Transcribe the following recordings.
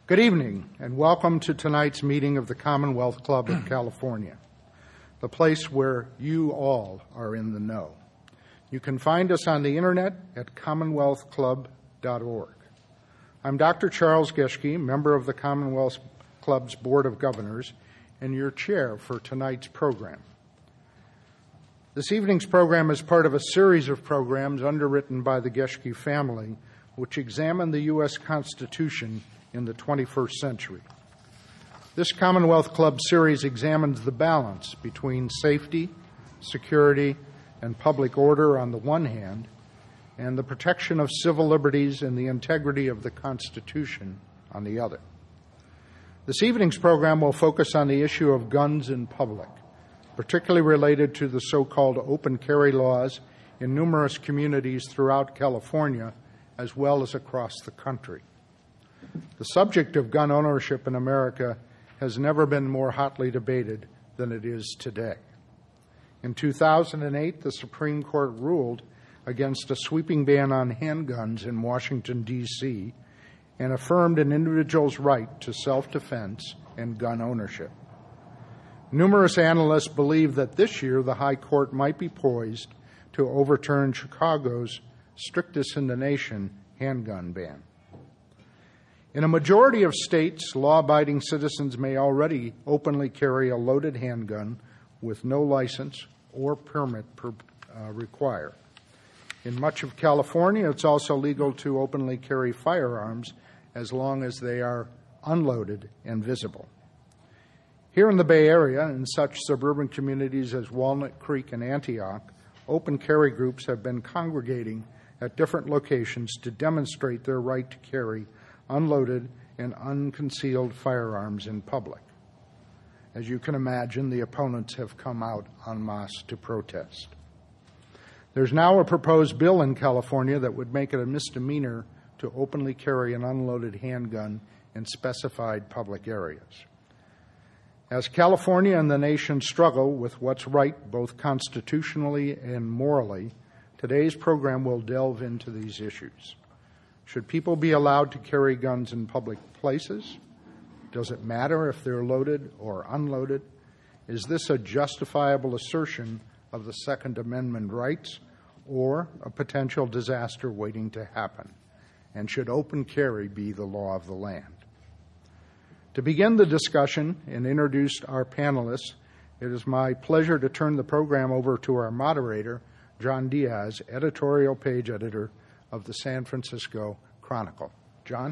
Good evening, and welcome to tonight's meeting of the Commonwealth Club of California, the place where you all are in the know. You can find us on the internet at commonwealthclub.org. I'm Dr. Charles Geschke, member of the Commonwealth Club's Board of Governors, and your chair for tonight's program. This evening's program is part of a series of programs underwritten by the Geschke family, which examine the U.S. Constitution in the 21st century. This Commonwealth Club series examines the balance between safety, security, and public order on the one hand, and the protection of civil liberties and the integrity of the Constitution on the other. This evening's program will focus on the issue of guns in public, particularly related to the so-called open carry laws in numerous communities throughout California, as well as across the country. The subject of gun ownership in America has never been more hotly debated than it is today. In 2008, the Supreme Court ruled against a sweeping ban on handguns in Washington, D.C., and affirmed an individual's right to self-defense and gun ownership. Numerous analysts believe that this year the High Court might be poised to overturn Chicago's strictest in the nation handgun ban. In a majority of states, law-abiding citizens may already openly carry a loaded handgun with no license or permit required. In much of California, it's also legal to openly carry firearms as long as they are unloaded and visible. Here in the Bay Area, in such suburban communities as Walnut Creek and Antioch, open carry groups have been congregating at different locations to demonstrate their right to carry unloaded and unconcealed firearms in public. As you can imagine, the opponents have come out en masse to protest. There's now a proposed bill in California that would make it a misdemeanor to openly carry an unloaded handgun in specified public areas. As California and the nation struggle with what's right both constitutionally and morally, today's program will delve into these issues. Should people be allowed to carry guns in public places? Does it matter if they're loaded or unloaded? Is this a justifiable assertion of the Second Amendment rights or a potential disaster waiting to happen? And should open carry be the law of the land? To begin the discussion and introduce our panelists, it is my pleasure to turn the program over to our moderator, John Diaz, editorial page editor of the San Francisco Chronicle. John?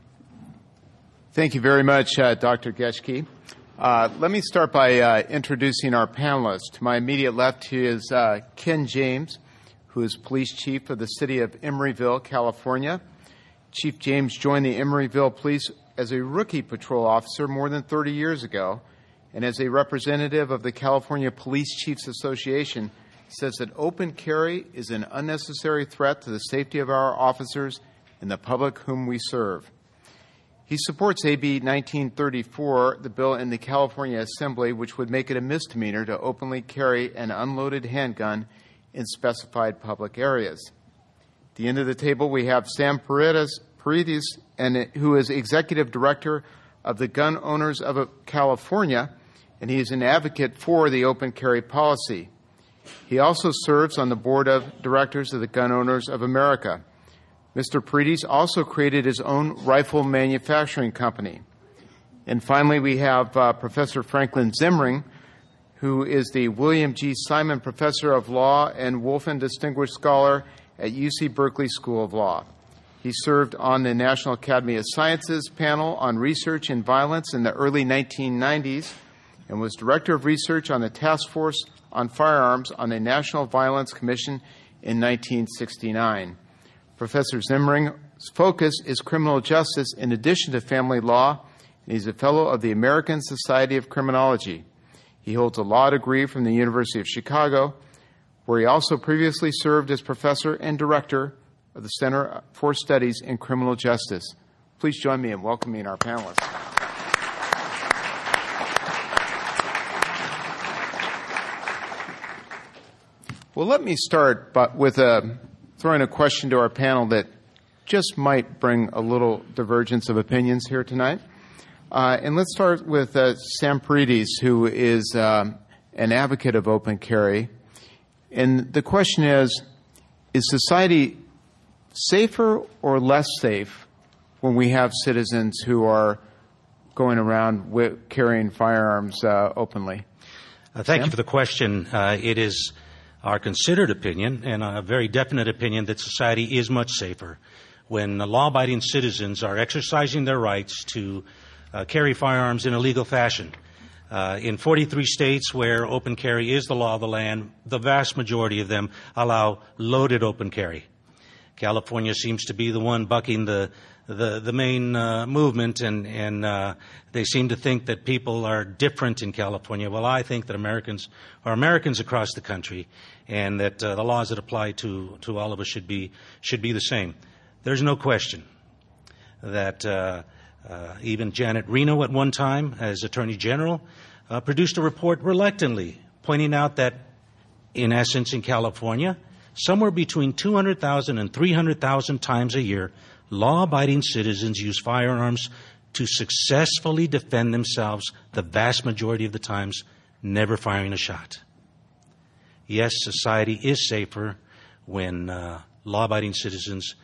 Thank you very much, Dr. Geschke. Let me start by introducing our panelists. To my immediate left is Ken James, who is police chief of the city of Emeryville, California. Chief James joined the Emeryville Police as a rookie patrol officer more than 30 years ago, and as a representative of the California Police Chiefs Association, says that open carry is an unnecessary threat to the safety of our officers and the public whom we serve. He supports AB 1934, the bill in the California Assembly, which would make it a misdemeanor to openly carry an unloaded handgun in specified public areas. At the end of the table, we have Sam Paredes, who is executive director of the Gun Owners of California, and he is an advocate for the open carry policy. He also serves on the board of directors of the Gun Owners of America. Mr. Paredes also created his own rifle manufacturing company. And finally, we have Professor Franklin Zimring, who is the William G. Simon Professor of Law and Wolfson Distinguished Scholar at UC Berkeley School of Law. He served on the National Academy of Sciences panel on research in violence in the early 1990s and was director of research on the Task Force on Firearms on the National Violence Commission in 1969. Professor Zimring's focus is criminal justice in addition to family law, and he's a fellow of the American Society of Criminology. He holds a law degree from the University of Chicago, where he also previously served as professor and director of the Center for Studies in Criminal Justice. Please join me in welcoming our panelists. Well, let me start with throwing a question to our panel that just might bring a little divergence of opinions here tonight. And let's start with Sam Paredes, who is an advocate of open carry. And the question is society safer or less safe when we have citizens who are going around carrying firearms openly? Thank you for the question. It is our considered opinion, and a very definite opinion, that society is much safer when law-abiding citizens are exercising their rights to carry firearms in a legal fashion. In 43 states where open carry is the law of the land, the vast majority of them allow loaded open carry. California seems to be the one bucking the main movement, and they seem to think that people are different in California. Well, I think that Americans are Americans across the country, and that the laws that apply to all of us should be the same. There's no question that even Janet Reno at one time, as Attorney General, produced a report reluctantly pointing out that, in essence, in California, somewhere between 200,000 and 300,000 times a year, law-abiding citizens use firearms to successfully defend themselves, the vast majority of the times never firing a shot. Yes, society is safer when law-abiding citizens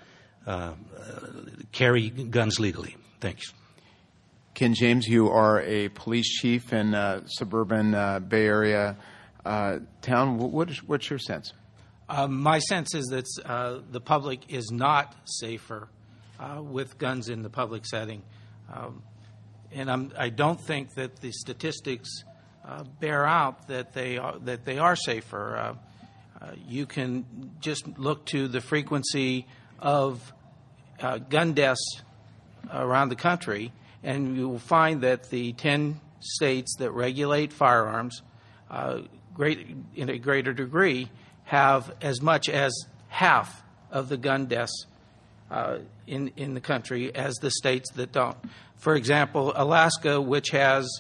carry guns legally. Thanks. Ken James, you are a police chief in a suburban Bay Area town. What's your sense? My sense is that the public is not safer with guns in the public setting. And I don't think that the statistics bear out that they are safer. You can just look to the frequency of gun deaths around the country, and you will find that the 10 states that regulate firearms in a greater degree have as much as half of the gun deaths in the country as the states that don't. For example, Alaska, which has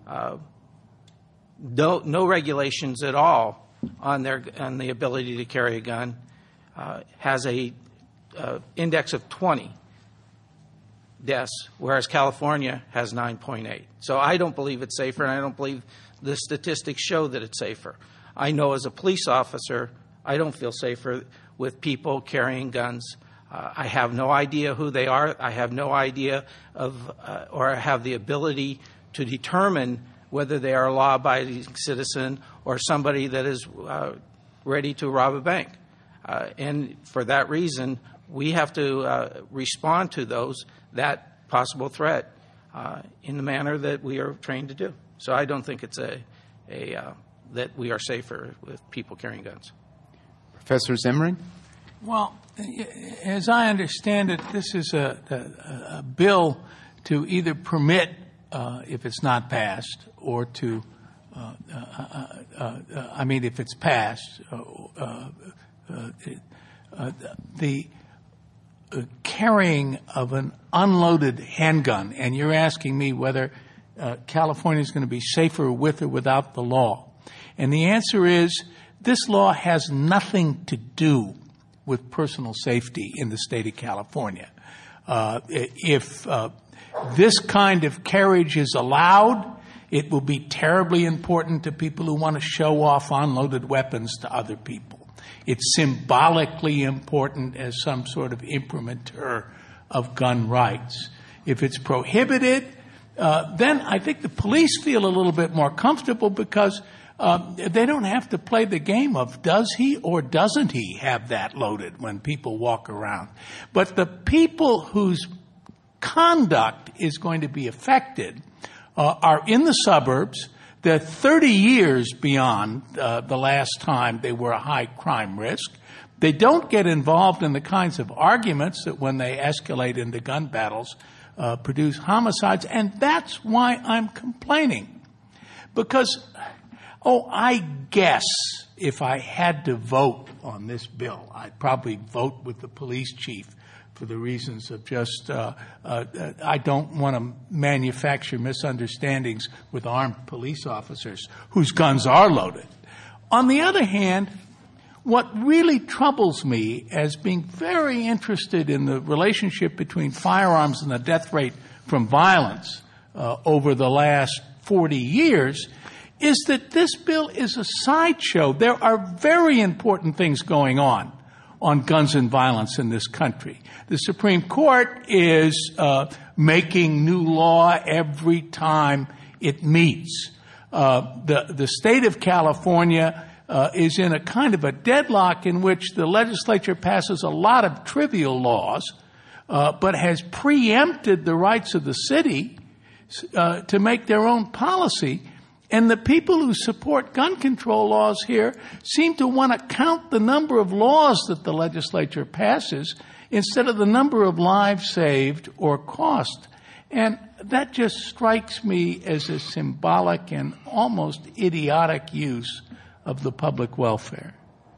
no regulations at all on the ability to carry a gun, has a index of 20 deaths, whereas California has 9.8. So I don't believe it's safer, and I don't believe the statistics show that it's safer. I know as a police officer, I don't feel safer with people carrying guns. I have no idea who they are. I have no idea or have the ability to determine whether they are a law-abiding citizen or somebody that is ready to rob a bank. And for that reason, we have to respond to that possible threat in the manner that we are trained to do. So I don't think it's that we are safer with people carrying guns. Professor Zimring? Well, as I understand it, this is a bill to either permit, if it's not passed, or to, if it's passed, the carrying of an unloaded handgun. And you're asking me whether California is going to be safer with or without the law. And the answer is this law has nothing to do with personal safety in the state of California. If this kind of carriage is allowed, it will be terribly important to people who want to show off unloaded weapons to other people. It's symbolically important as some sort of imprimatur of gun rights. If it's prohibited, then I think the police feel a little bit more comfortable because they don't have to play the game of does he or doesn't he have that loaded when people walk around. But the people whose conduct is going to be affected are in the suburbs. They're 30 years beyond the last time they were a high crime risk. They don't get involved in the kinds of arguments that when they escalate into gun battles produce homicides. And that's why I'm complaining. Because I guess if I had to vote on this bill, I'd probably vote with the police chief for the reasons of just I don't want to manufacture misunderstandings with armed police officers whose guns are loaded. On the other hand, What really troubles me as being very interested in the relationship between firearms and the death rate from violence over the last 40 years is that this bill is a sideshow. There are very important things going on guns and violence in this country. The Supreme Court is making new law every time it meets. The state of California is in a kind of a deadlock in which the legislature passes a lot of trivial laws, but has preempted the rights of the city to make their own policy. And the people who support gun control laws here seem to want to count the number of laws that the legislature passes instead of the number of lives saved or cost. And that just strikes me as a symbolic and almost idiotic use of the public welfare.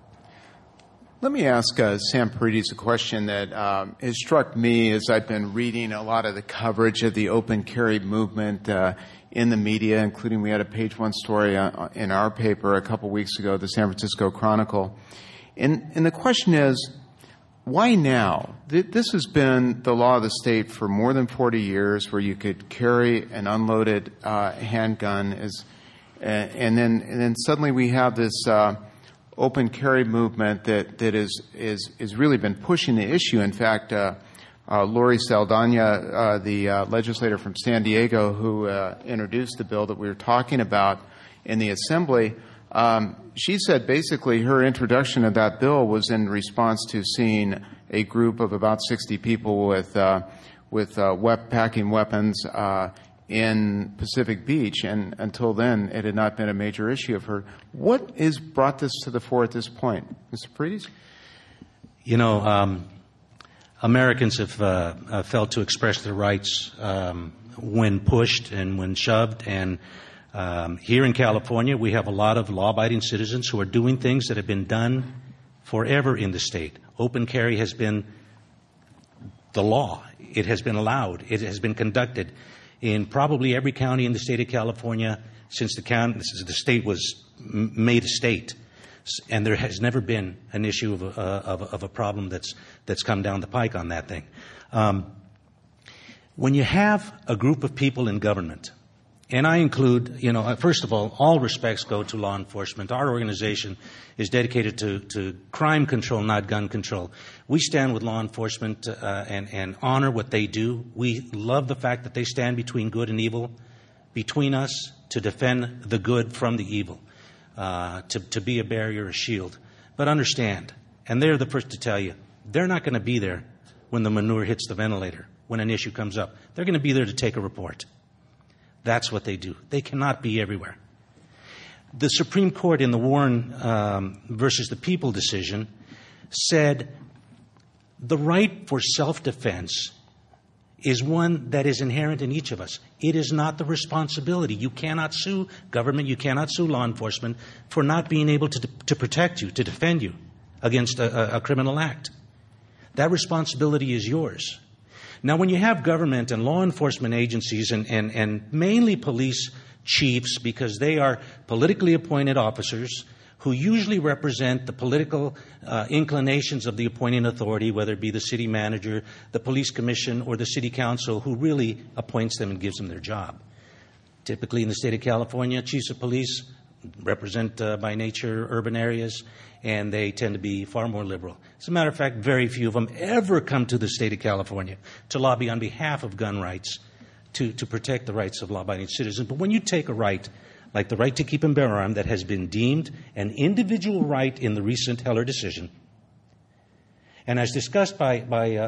Let me ask Sam Paredes a question that has struck me as I've been reading a lot of the coverage of the open carry movement in the media, including we had a page one story in our paper a couple weeks ago, the San Francisco Chronicle. And the question is, why now? This has been the law of the state for more than 40 years, where you could carry an unloaded handgun, and then suddenly we have this open carry movement that is really been pushing the issue. In fact, Lori Saldana, the legislator from San Diego who introduced the bill that we were talking about in the Assembly, she said basically her introduction of that bill was in response to seeing a group of about 60 people with packing weapons in Pacific Beach, and until then it had not been a major issue of her. What has brought this to the fore at this point? Mr. Paredes? Americans have failed to express their rights when pushed and when shoved. And here in California, we have a lot of law-abiding citizens who are doing things that have been done forever in the state. Open carry has been the law. It has been allowed. It has been conducted in probably every county in the state of California since the state was made a state. And there has never been an issue of a problem that's come down the pike on that thing. When you have a group of people in government, and I include, first of all respects go to law enforcement. Our organization is dedicated to crime control, not gun control. We stand with law enforcement and honor what they do. We love the fact that they stand between good and evil, between us to defend the good from the evil. To be a barrier, a shield. But understand, and they're the first to tell you, they're not going to be there when the manure hits the ventilator, when an issue comes up. They're going to be there to take a report. That's what they do. They cannot be everywhere. The Supreme Court in the Warren versus the People decision said the right for self-defense is one that is inherent in each of us. It is not the responsibility. You cannot sue government, you cannot sue law enforcement for not being able to protect you, to defend you against a criminal act. That responsibility is yours. Now, when you have government and law enforcement agencies and mainly police chiefs, because they are politically appointed officers who usually represent the political inclinations of the appointing authority, whether it be the city manager, the police commission, or the city council, who really appoints them and gives them their job. Typically in the state of California, chiefs of police represent by nature urban areas, and they tend to be far more liberal. As a matter of fact, very few of them ever come to the state of California to lobby on behalf of gun rights to protect the rights of law-abiding citizens. But when you take a right like the right to keep and bear arms that has been deemed an individual right in the recent Heller decision, and as discussed by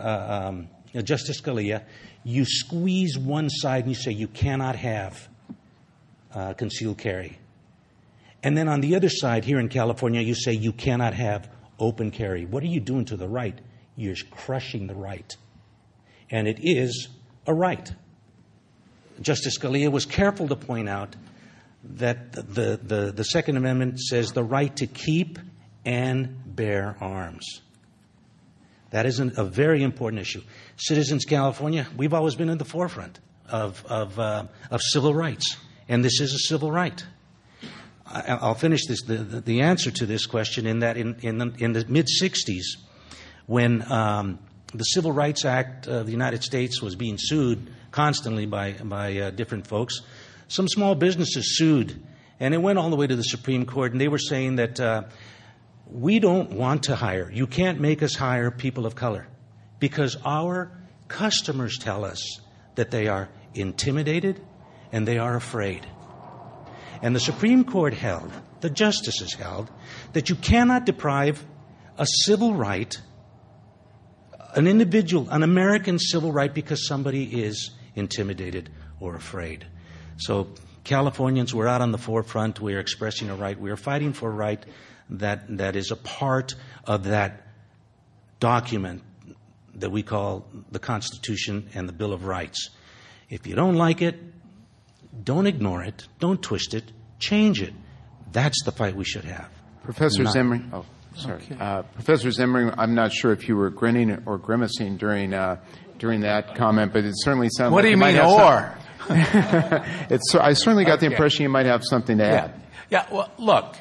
Justice Scalia, you squeeze one side and you say you cannot have concealed carry. And then on the other side, here in California, you say you cannot have open carry. What are you doing to the right? You're crushing the right. And it is a right. Justice Scalia was careful to point out that the Second Amendment says the right to keep and bear arms. That is a very important issue. Citizens California, we've always been in the forefront of civil rights, and this is a civil right. I'll finish the answer to this question in that in the mid-'60s, when the Civil Rights Act of the United States was being sued constantly by different folks, some small businesses sued, and it went all the way to the Supreme Court, and they were saying that we don't want to hire. You can't make us hire people of color because our customers tell us that they are intimidated and they are afraid. And the Supreme Court held, the justices held, that you cannot deprive a civil right, an individual, an American civil right, because somebody is intimidated or afraid. So Californians, we're out on the forefront. We are expressing a right. We are fighting for a right that is a part of that document that we call the Constitution and the Bill of Rights. If you don't like it, don't ignore it. Don't twist it. Change it. That's the fight we should have. Professor Zimring. Oh, sorry. Okay. Professor Zimring, I'm not sure if you were grinning or grimacing during that comment, but it certainly sounded what like do you mean, or? I certainly got the impression you might have something to add. Yeah, well, look,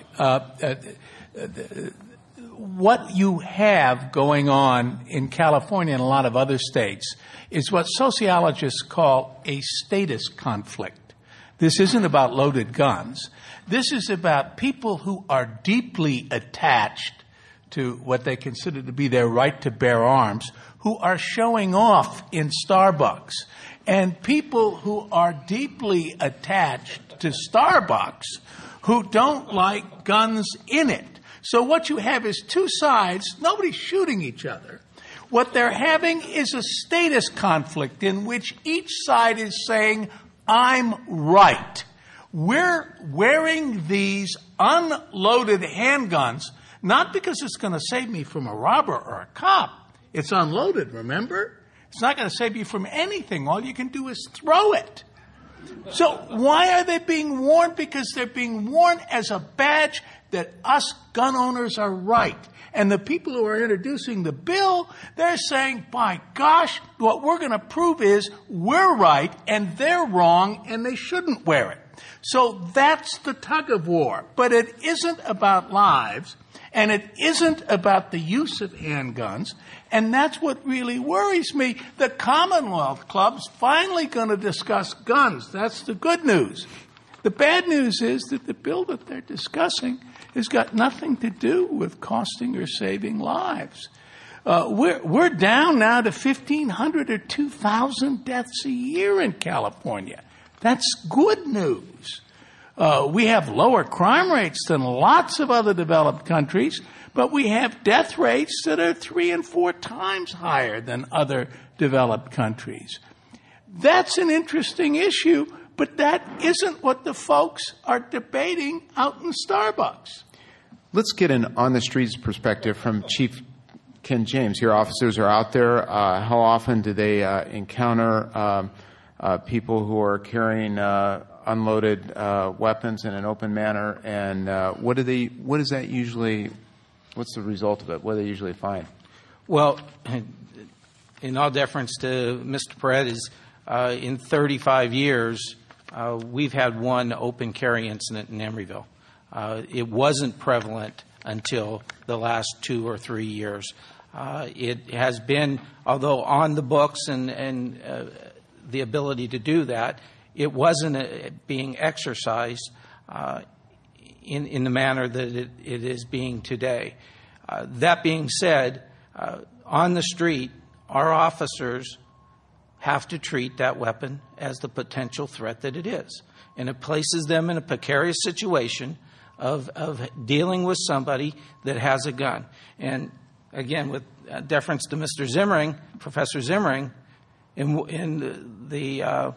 what you have going on in California and a lot of other states is what sociologists call a status conflict. This isn't about loaded guns. This is about people who are deeply attached to what they consider to be their right to bear arms, who are showing off in Starbucks, and people who are deeply attached to Starbucks who don't like guns in it. So what you have is two sides. Nobody's shooting each other. What they're having is a status conflict in which each side is saying, I'm right. We're wearing these unloaded handguns, not because it's going to save me from a robber or a cop. It's unloaded, remember? It's not going to save you from anything. All you can do is throw it. So why are they being worn? Because they're being worn as a badge that us gun owners are right. And the people who are introducing the bill, they're saying, by gosh, what we're going to prove is we're right and they're wrong and they shouldn't wear it. So that's the tug of war. But it isn't about lives, and it isn't about the use of handguns. And that's what really worries me. The Commonwealth Club's finally going to discuss guns. That's the good news. The bad news is that the bill that they're discussing has got nothing to do with costing or saving lives. We're down now to 1,500 or 2,000 deaths a year in California. That's good news. We have lower crime rates than lots of other developed countries, but we have death rates that are 3 and 4 times higher than other developed countries. That's an interesting issue, but that isn't what the folks are debating out in Starbucks. Let's get an on-the-streets perspective from Chief Ken James. Your officers are out there. How often do they encounter people who are carrying unloaded weapons in an open manner, and what's the result of it? What do they usually find? Well, in all deference to Mr. Paredes, in 35 years, we've had one open carry incident in Emeryville. It wasn't prevalent until the last 2 or 3 years. It has been, although on the books and the ability to do that, it wasn't being exercised in the manner that it is being today. That being said, on the street, our officers have to treat that weapon as the potential threat that it is. And it places them in a precarious situation of dealing with somebody that has a gun. And again, with deference to Mr. Zimring, Professor Zimring, in the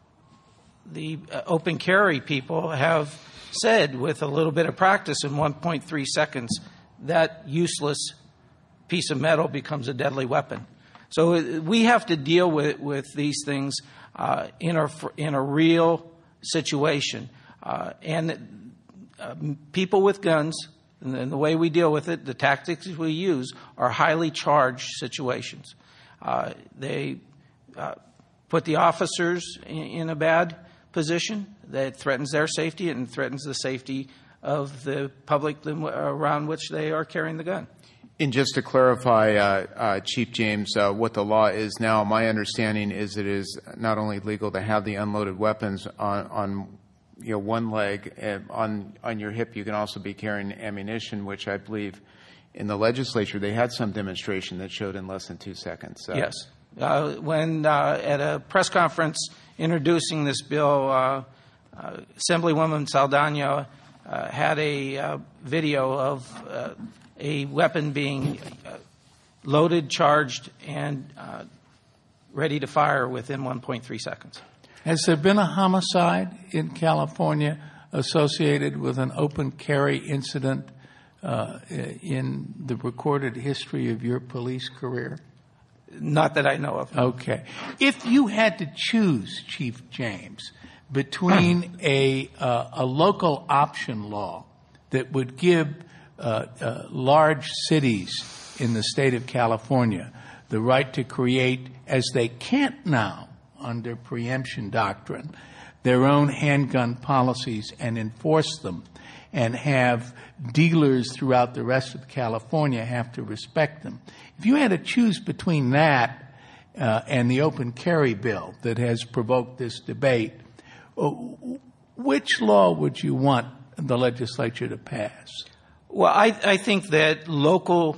open carry people have said with a little bit of practice in 1.3 seconds, that useless piece of metal becomes a deadly weapon. So we have to deal with these things in a real situation. And people with guns, and the way we deal with it, the tactics we use, are highly charged situations. They put the officers in a bad position that threatens their safety and threatens the safety of the public around which they are carrying the gun. And just to clarify, Chief James, what the law is now, my understanding is it is not only legal to have the unloaded weapons on one leg, on your hip. You can also be carrying ammunition, which I believe in the legislature they had some demonstration that showed in less than 2 seconds. Yes. When at a press conference introducing this bill, Assemblywoman Saldana had a video of a weapon being loaded, charged, and ready to fire within 1.3 seconds. Has there been a homicide in California associated with an open carry incident in the recorded history of your police career? Not that I know of. Okay. If you had to choose, Chief James, between a local option law that would give large cities in the state of California the right to create, as they can't now under preemption doctrine, their own handgun policies and enforce them, and have dealers throughout the rest of California have to respect them. If you had to choose between that and the open carry bill that has provoked this debate, which law would you want the legislature to pass? Well, I think that local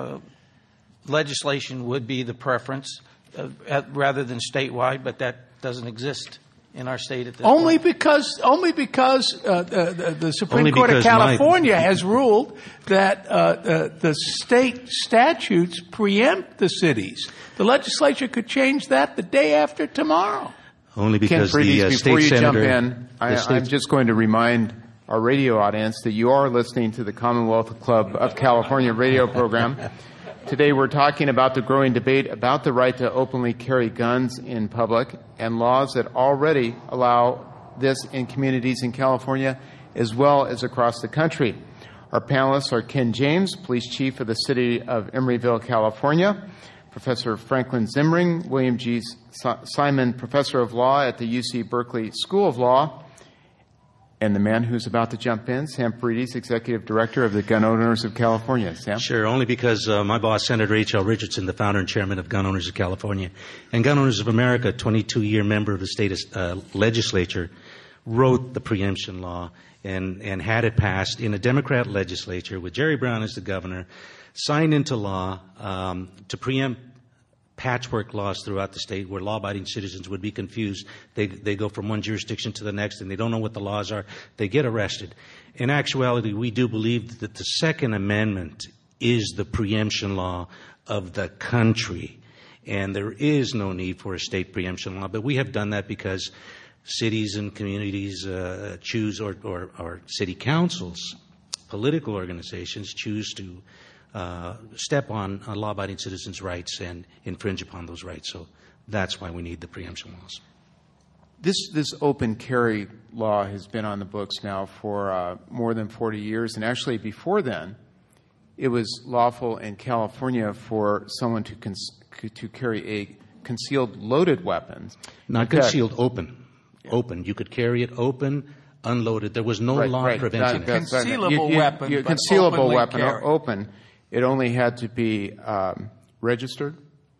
legislation would be the preference rather than statewide, but that doesn't exist in our state at this point. Only because the Supreme Court of California has ruled that the state statutes preempt the cities. The legislature could change that the day after tomorrow. Only because Ken Fredes, the before state you senator... jump in, I'm just going to remind our radio audience that you are listening to the Commonwealth Club of California radio program. Today we're talking about the growing debate about the right to openly carry guns in public and laws that already allow this in communities in California as well as across the country. Our panelists are Ken James, Police Chief of the City of Emeryville, California, Professor Franklin Zimring, William G. Simon Professor of Law at the UC Berkeley School of Law, and the man who's about to jump in, Sam Fredes, Executive Director of the Gun Owners of California. Sam? Sure, only because my boss, Senator H.L. Richardson, the founder and chairman of Gun Owners of California, and Gun Owners of America, 22-year member of the state legislature, wrote the preemption law and had it passed in a Democrat legislature with Jerry Brown as the governor, signed into law to preempt patchwork laws throughout the state where law-abiding citizens would be confused. They go from one jurisdiction to the next and they don't know what the laws are. They get arrested. In actuality, we do believe that the Second Amendment is the preemption law of the country, and there is no need for a state preemption law. But we have done that because cities and communities choose, or city councils, political organizations choose to step on law-abiding citizens' rights and infringe upon those rights. So that's why we need the preemption laws. This open carry law has been on the books now for more than 40 years, and actually before then, it was lawful in California for someone to carry a concealed loaded weapon. Not concealed, open. Yeah. Open. You could carry it open, unloaded. There was no law preventing it. Concealable weapon. Concealable weapon, carry. Open. It only had to be registered,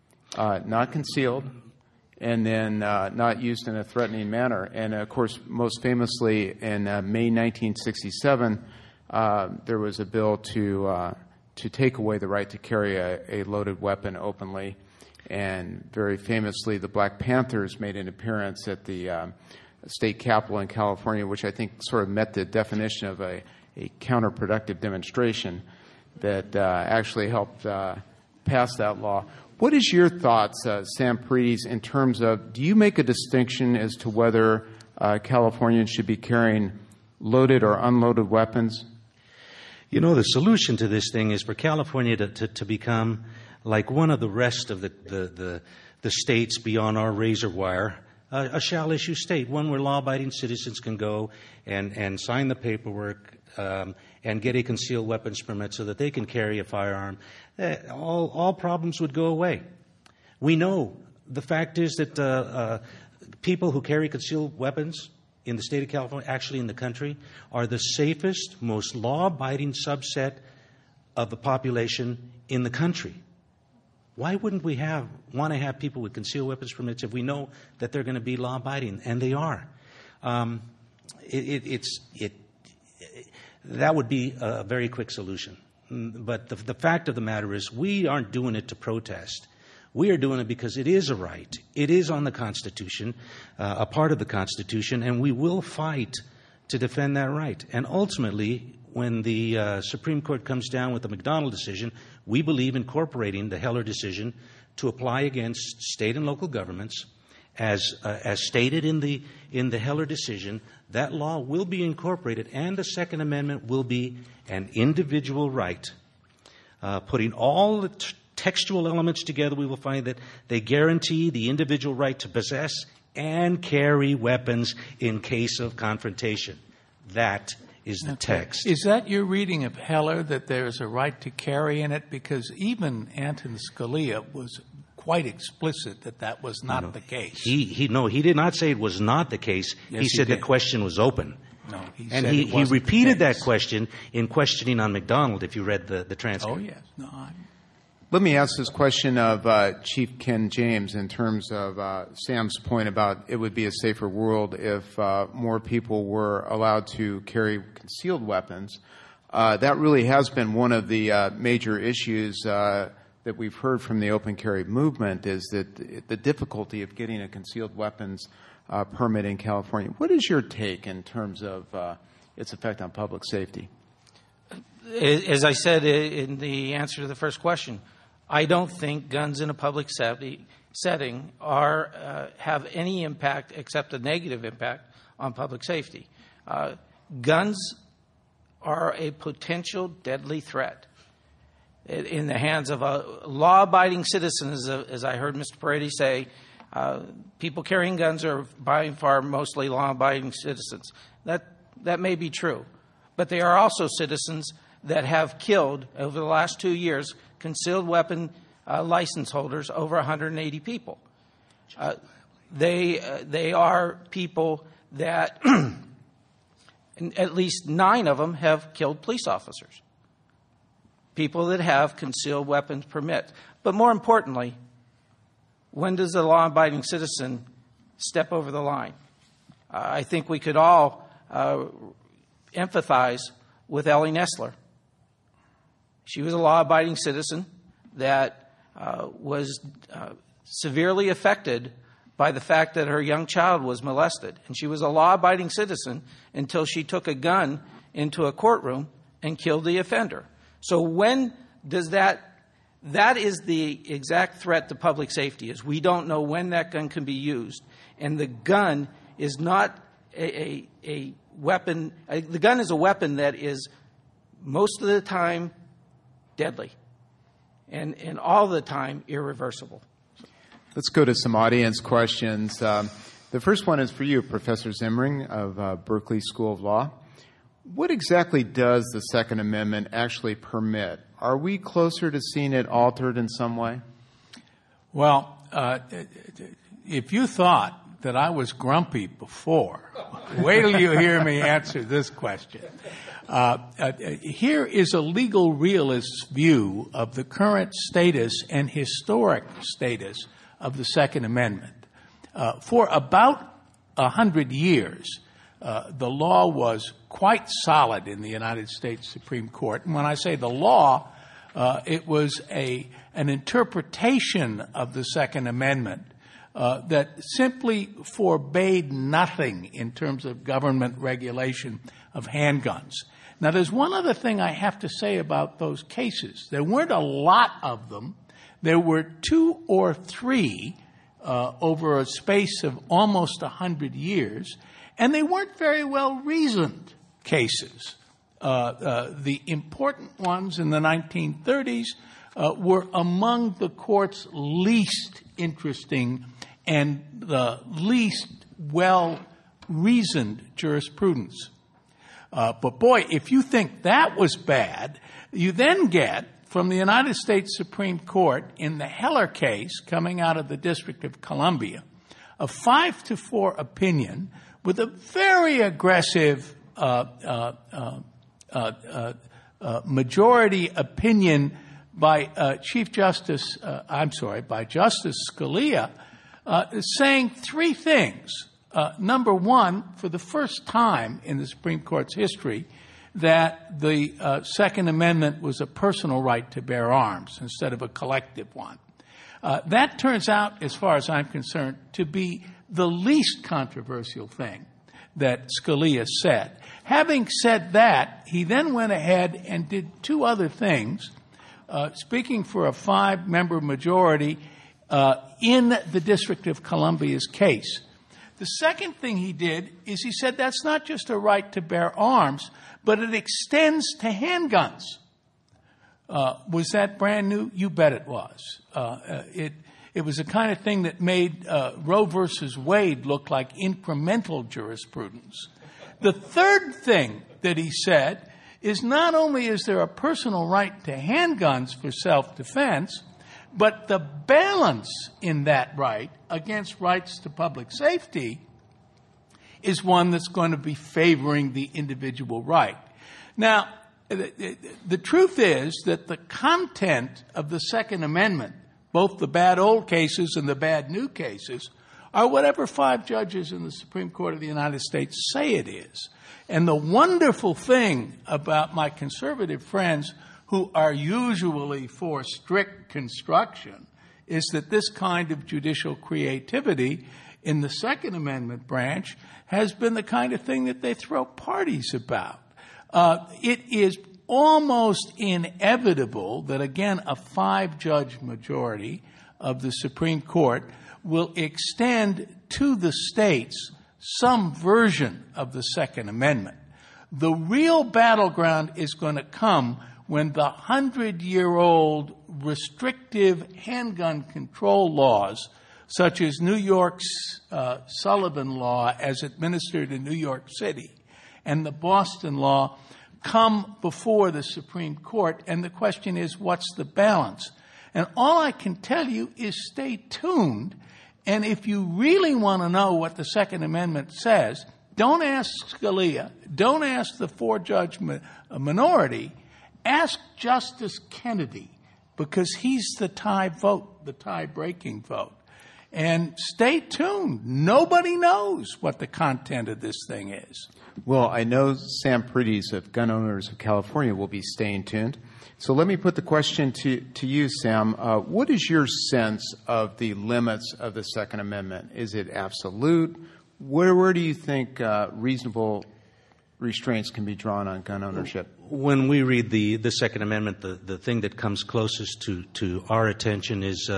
not concealed, and then not used in a threatening manner. And, of course, most famously in May 1967, there was a bill to take away the right to carry a loaded weapon openly. And very famously, the Black Panthers made an appearance at the state capitol in California, which I think sort of met the definition of a counterproductive demonstration that actually helped pass that law. What is your thoughts, Sam Fredes, in terms of, do you make a distinction as to whether Californians should be carrying loaded or unloaded weapons? You know, the solution to this thing is for California to become like one of the rest of the states beyond our razor wire, a shall-issue state, one where law-abiding citizens can go and sign the paperwork and get a concealed weapons permit so that they can carry a firearm. All problems would go away. We know the fact is that people who carry concealed weapons in the state of California, actually in the country, are the safest, most law-abiding subset of the population in the country. Why wouldn't we want to have people with concealed weapons permits if we know that they're going to be law-abiding? And they are. That would be a very quick solution. But the fact of the matter is we aren't doing it to protest. We are doing it because it is a right. It is on the Constitution, a part of the Constitution, and we will fight to defend that right. And ultimately, when the Supreme Court comes down with the McDonald decision, we believe incorporating the Heller decision to apply against state and local governments. As stated in the Heller decision, that law will be incorporated, and the Second Amendment will be an individual right. Putting all the textual elements together, we will find that they guarantee the individual right to possess and carry weapons in case of confrontation. That is the text. Is that your reading of Heller, that there is a right to carry in it? Because even Anton Scalia was quite explicit that was not the case. He did not say it was not the case. Yes, he said did. the question was open. No, he repeated that question in questioning on McDonald, if you read the transcript. Oh, yes. No, Let me ask this question of Chief Ken James in terms of Sam's point about it would be a safer world if more people were allowed to carry concealed weapons. That really has been one of the major issues that we've heard from the open carry movement, is that the difficulty of getting a concealed weapons permit in California. What is your take in terms of its effect on public safety? As I said in the answer to the first question, I don't think guns in a public setting have any impact except a negative impact on public safety. Guns are a potential deadly threat in the hands of law-abiding citizens. As I heard Mr. Paredes say, people carrying guns are by far mostly law-abiding citizens. That may be true, but they are also citizens that have killed, over the last 2 years, concealed weapon license holders, over 180 people. They are people that at least 9 of them have killed police officers, people that have concealed weapons permits. But more importantly, when does a law-abiding citizen step over the line? I think we could all empathize with Ellie Nessler. She was a law-abiding citizen that was severely affected by the fact that her young child was molested. And she was a law-abiding citizen until she took a gun into a courtroom and killed the offender. So when does that is the exact threat to public safety, is we don't know when that gun can be used. And the gun is not a weapon. The gun is a weapon that is most of the time deadly and all the time irreversible. Let's go to some audience questions. The first one is for you, Professor Zimring of Berkeley School of Law. What exactly does the Second Amendment actually permit? Are we closer to seeing it altered in some way? Well, if you thought that I was grumpy before, wait till you hear me answer this question. Here is a legal realist's view of the current status and historic status of the Second Amendment. For about 100 years, the law was quite solid in the United States Supreme Court. And when I say the law, it was an interpretation of the Second Amendment that simply forbade nothing in terms of government regulation of handguns. Now, there's one other thing I have to say about those cases. There weren't a lot of them. There were 2 or 3 over a space of almost 100 years, and they weren't very well reasoned cases. The important ones in the 1930s were among the court's least interesting and the least well-reasoned jurisprudence. But boy, if you think that was bad, you then get from the United States Supreme Court in the Heller case coming out of the District of Columbia, a 5-4 opinion with a very aggressive majority opinion by Justice Scalia, saying three things. Number one, for the first time in the Supreme Court's history, that the Second Amendment was a personal right to bear arms instead of a collective one. That turns out, as far as I'm concerned, to be the least controversial thing that Scalia said. Having said that, he then went ahead and did two other things, speaking for a 5-member majority in the District of Columbia's case. The second thing he did is he said that's not just a right to bear arms, but it extends to handguns. Was that brand new? You bet it was. It was the kind of thing that made Roe versus Wade look like incremental jurisprudence. The third thing that he said is not only is there a personal right to handguns for self-defense, but the balance in that right against rights to public safety is one that's going to be favoring the individual right. Now, the truth is that the content of the Second Amendment, both the bad old cases and the bad new cases, are whatever 5 judges in the Supreme Court of the United States say it is. And the wonderful thing about my conservative friends who are usually for strict construction is that this kind of judicial creativity in the Second Amendment branch has been the kind of thing that they throw parties about. It is almost inevitable that, again, a 5-judge majority of the Supreme Court will extend to the states some version of the Second Amendment. The real battleground is going to come when the 100-year-old restrictive handgun control laws, such as New York's Sullivan Law as administered in New York City and the Boston Law, come before the Supreme Court. And the question is, what's the balance? And all I can tell you is stay tuned. And if you really want to know what the Second Amendment says, don't ask Scalia, don't ask the 4-judge minority, ask Justice Kennedy, because he's the tie vote, the tie-breaking vote. And stay tuned. Nobody knows what the content of this thing is. Well, I know Sam Prides of Gun Owners of California will be staying tuned. So let me put the question to you, Sam. What is your sense of the limits of the Second Amendment? Is it absolute? Where do you think reasonable restraints can be drawn on gun ownership? When we read the Second Amendment, the thing that comes closest to our attention is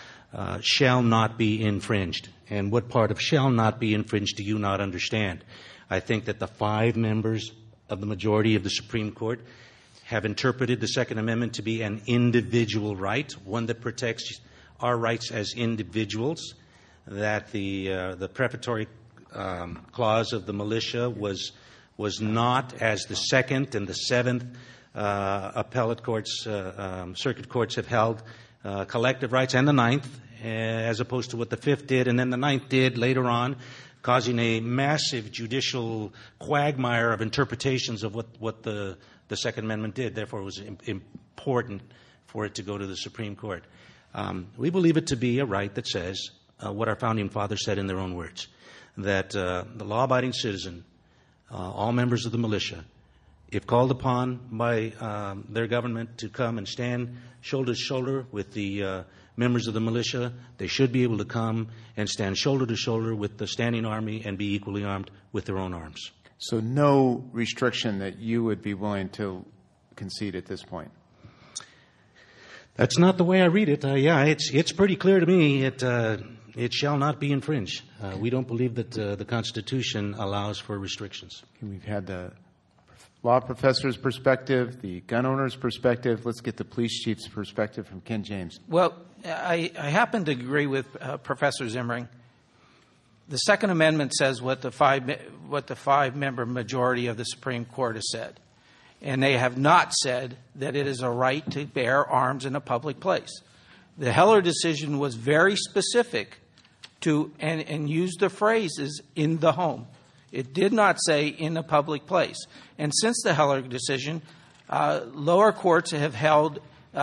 shall not be infringed. And what part of shall not be infringed do you not understand? I think that the 5 members of the majority of the Supreme Court have interpreted the Second Amendment to be an individual right, one that protects our rights as individuals, that the prefatory clause of the militia was not, as the Second and the Seventh appellate courts, circuit courts have held, collective rights, and the Ninth, as opposed to what the Fifth did, and then the Ninth did later on, causing a massive judicial quagmire of interpretations of what the Second Amendment did. Therefore, it was important for it to go to the Supreme Court. We believe it to be a right that says what our founding fathers said in their own words, that the law-abiding citizen, all members of the militia, if called upon by their government to come and stand shoulder to shoulder with the members of the militia, they should be able to come and stand shoulder to shoulder with the standing army and be equally armed with their own arms. So no restriction that you would be willing to concede at this point? That's not the way I read it. It's pretty clear to me. It shall not be infringed. We don't believe that the Constitution allows for restrictions. We've had the law professor's perspective, the gun owner's perspective. Let's get the police chief's perspective from Ken James. Well, I happen to agree with Professor Zimring. The Second Amendment says what the 5-member majority of the Supreme Court has said. And they have not said that it is a right to bear arms in a public place. The Heller decision was very specific and used the phrases "in the home." It did not say "in a public place." And since the Heller decision, lower courts have held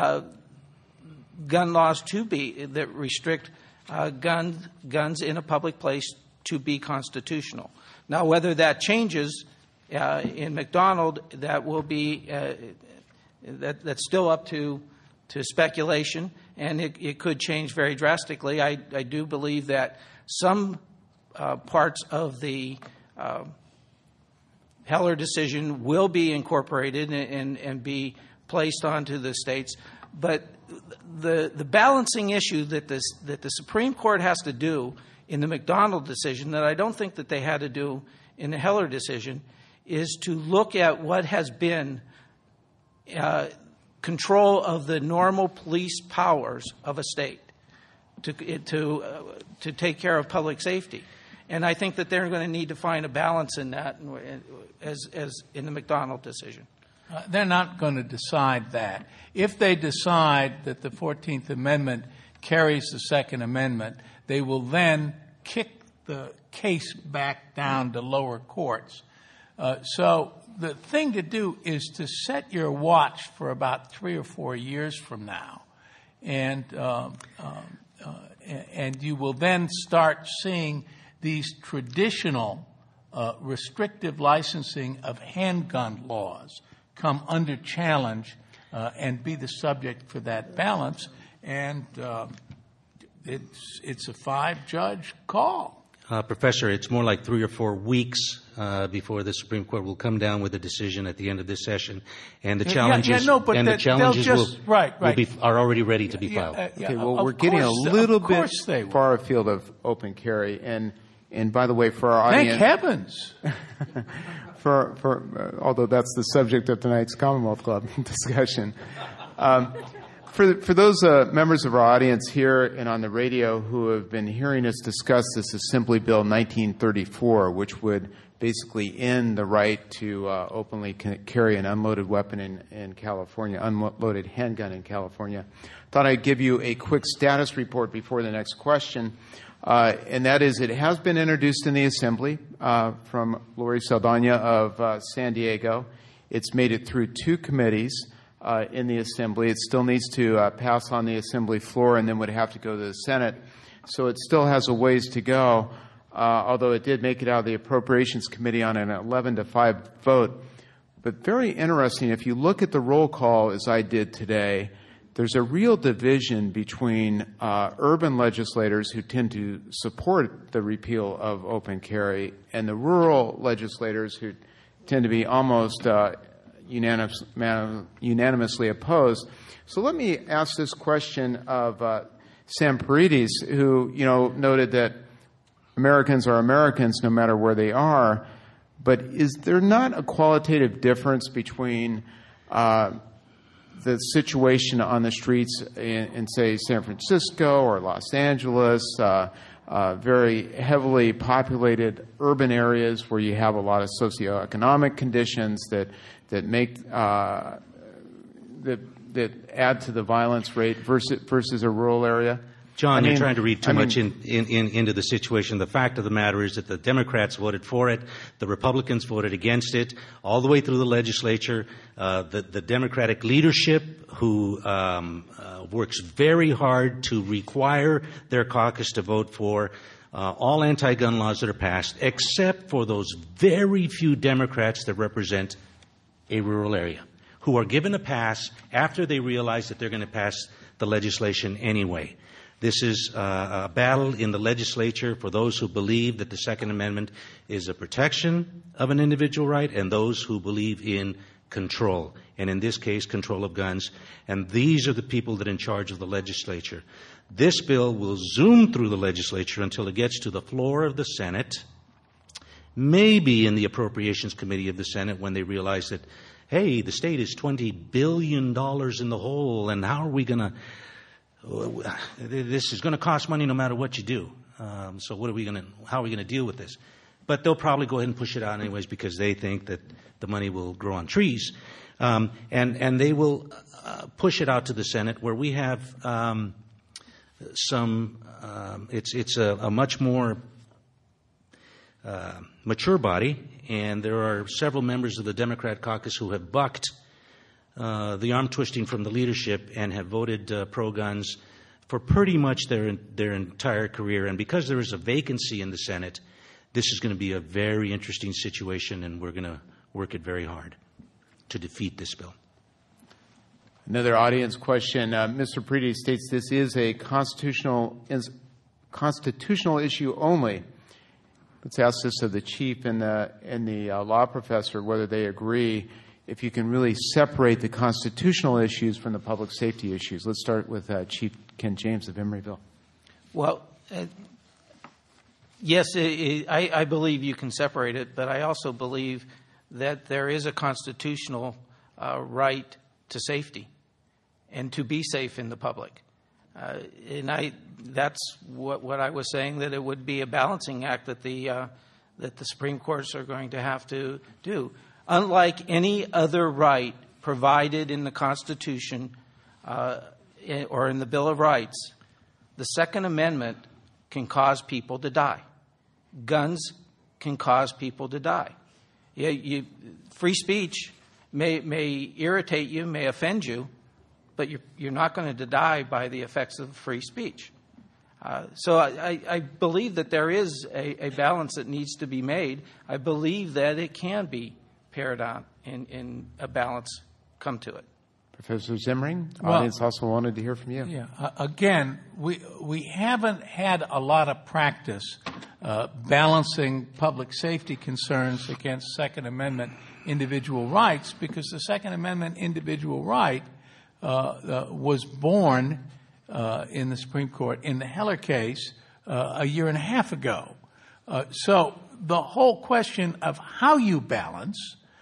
gun laws that restrict guns in a public place to be constitutional. Now, whether that changes in McDonald, that will be that's still up to speculation, and it could change very drastically. I do believe that some parts of the Heller decision will be incorporated and be placed onto the states, but the balancing issue that the Supreme Court has to do in the McDonald decision, that I don't think that they had to do in the Heller decision, is to look at what has been control of the normal police powers of a state to take care of public safety. And I think that they're going to need to find a balance in that, as in the McDonald decision. They're not going to decide that. If they decide that the 14th Amendment carries the Second Amendment, they will then kick the case back down to lower courts. So the thing to do is to set your watch for about 3 or 4 years from now, and you will then start seeing these traditional restrictive licensing of handgun laws come under challenge and be the subject for that balance. And it's a 5-judge call. Professor, it's more like 3 or 4 weeks before the Supreme Court will come down with a decision at the end of this session, and the challenges are already ready to be filed. Okay, well, we're getting a little bit far afield of open carry, and by the way, for our audience, thank heavens. Although that's the subject of tonight's Commonwealth Club discussion. For those members of our audience here and on the radio who have been hearing us discuss this Assembly Bill 1934, which would basically end the right to openly carry an unloaded weapon in California, unloaded handgun in California, thought I'd give you a quick status report before the next question. And that is, it has been introduced in the Assembly from Lori Saldana of San Diego. It's made it through 2 committees in the Assembly. It still needs to pass on the Assembly floor and then would have to go to the Senate. So it still has a ways to go, although it did make it out of the Appropriations Committee on an 11-5 vote. But very interesting, if you look at the roll call as I did today, there's a real division between urban legislators who tend to support the repeal of open carry and the rural legislators who tend to be almost unanimously opposed. So let me ask this question of Sam Paredes, who noted that Americans are Americans no matter where they are. But is there not a qualitative difference between the situation on the streets in, say, San Francisco or Los Angeles, very heavily populated urban areas where you have a lot of socioeconomic conditions that make that add to the violence rate versus a rural area? John, you're trying to read too much into the situation. The fact of the matter is that the Democrats voted for it, the Republicans voted against it, all the way through the legislature. The Democratic leadership, who works very hard to require their caucus to vote for all anti-gun laws that are passed, except for those very few Democrats that represent a rural area, who are given a pass after they realize that they're going to pass the legislation anyway. This is a battle in the legislature for those who believe that the Second Amendment is a protection of an individual right and those who believe in control, and in this case, control of guns. And these are the people that are in charge of the legislature. This bill will zoom through the legislature until it gets to the floor of the Senate, maybe in the Appropriations Committee of the Senate when they realize that, hey, the state is $20 billion in the hole, and how are we going to... This is going to cost money no matter what you do. So how are we going to deal with this? But they'll probably go ahead and push it out anyways because they think that the money will grow on trees. And they will push it out to the Senate where we have it's a much more mature body, and there are several members of the Democrat caucus who have bucked the arm twisting from the leadership and have voted pro-guns for pretty much their entire career. And because there is a vacancy in the Senate, this is going to be a very interesting situation, and we're going to work it very hard to defeat this bill. Another audience question. Mr. Preedy states this is a constitutional issue only. Let's ask this of the chief and the law professor, whether they agree, if you can really separate the constitutional issues from the public safety issues. Let's start with Chief Ken James of Emeryville. Well, yes, I believe you can separate it, but I also believe that there is a constitutional right to safety and to be safe in the public. That's what I was saying, that it would be a balancing act that the Supreme Courts are going to have to do. Unlike any other right provided in the Constitution or in the Bill of Rights, the Second Amendment can cause people to die. Guns can cause people to die. Free speech may irritate you, may offend you, but you're not going to die by the effects of free speech. So I believe that there is a balance that needs to be made. I believe that it can be pared out and a balance come to it. Professor Zimring, audience also wanted to hear from you. Yeah. Again, we haven't had a lot of practice balancing public safety concerns against Second Amendment individual rights, because the Second Amendment individual right was born in the Supreme Court in the Heller case a year and a half ago. So the whole question of how you balance,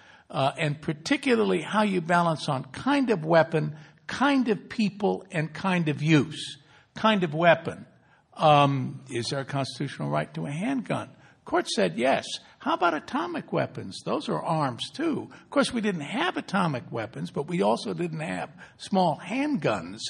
and particularly how you balance on kind of weapon, kind of people, and kind of use. Kind of weapon. Is there a constitutional right to a handgun? Court said yes. How about atomic weapons? Those are arms too. Of course, we didn't have atomic weapons, but we also didn't have small handguns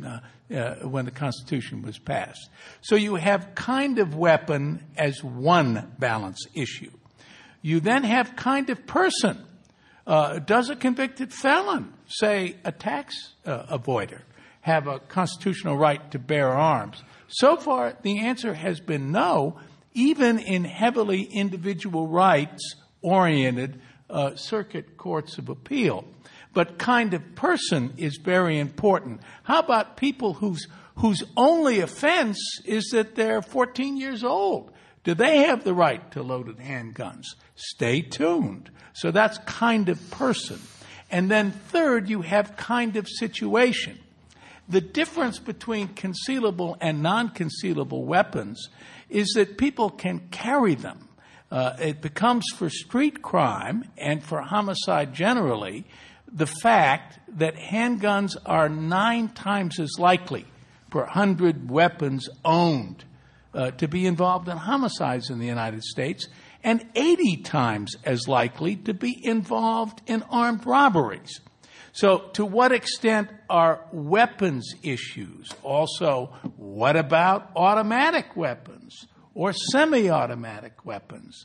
when the Constitution was passed. So you have kind of weapon as one balance issue. You then have kind of person. Does a convicted felon, say a tax avoider, have a constitutional right to bear arms? So far, the answer has been no, even in heavily individual rights-oriented circuit courts of appeal. But kind of person is very important. How about people whose only offense is that they're 14 years old? Do they have the right to loaded handguns? Stay tuned. So that's kind of person. And then third, you have kind of situation. The difference between concealable and non-concealable weapons is that people can carry them. It becomes for street crime and for homicide generally the fact that handguns are 9 times as likely per 100 weapons owned to be involved in homicides in the United States, and 80 times as likely to be involved in armed robberies. So to what extent are weapons issues? Also, what about automatic weapons or semi-automatic weapons?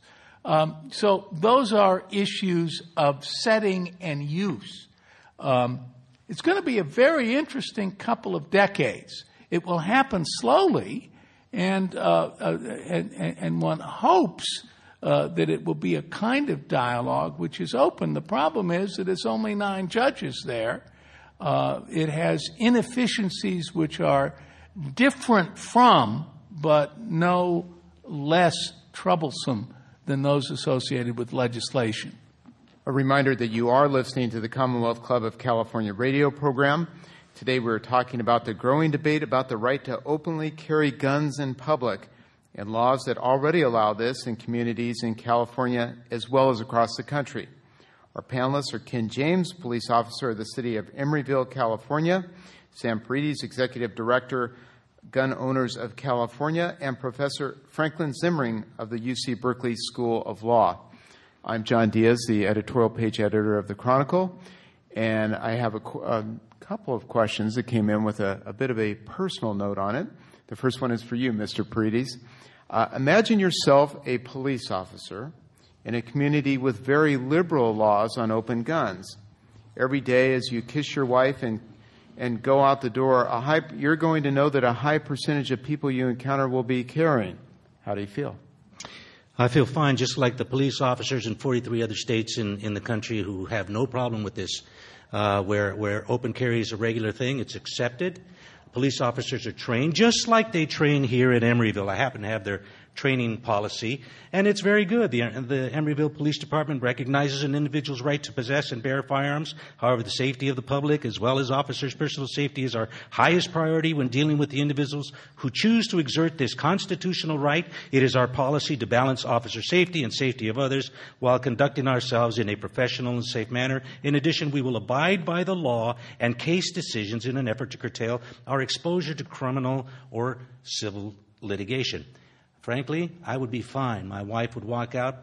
So those are issues of setting and use. It's going to be a very interesting couple of decades. It will happen slowly, and one hopes that it will be a kind of dialogue which is open. The problem is that it's only 9 judges there. It has inefficiencies which are different from, but no less troublesome than those associated with legislation. A reminder that you are listening to the Commonwealth Club of California radio program. Today we're talking about the growing debate about the right to openly carry guns in public and laws that already allow this in communities in California as well as across the country. Our panelists are Ken James, police officer of the city of Emeryville, California, Sam Preedy, executive director, Gun Owners of California, and Professor Franklin Zimring of the UC Berkeley School of Law. I'm John Diaz, the editorial page editor of the Chronicle, and I have a couple of questions that came in with a bit of a personal note on it. The first one is for you, Mr. Paredes. Imagine yourself a police officer in a community with very liberal laws on open guns. Every day as you kiss your wife and go out the door, you're going to know that a high percentage of people you encounter will be carrying. How do you feel? I feel fine, just like the police officers in 43 other states in the country who have no problem with this, where open carry is a regular thing. It's accepted. Police officers are trained, just like they train here at Emeryville. I happen to have their training policy, and it's very good. The Emeryville Police Department recognizes an individual's right to possess and bear firearms. However, the safety of the public, as well as officers' personal safety, is our highest priority when dealing with the individuals who choose to exert this constitutional right. It is our policy to balance officer safety and safety of others while conducting ourselves in a professional and safe manner. In addition, we will abide by the law and case decisions in an effort to curtail our exposure to criminal or civil litigation. Frankly, I would be fine. My wife would walk out.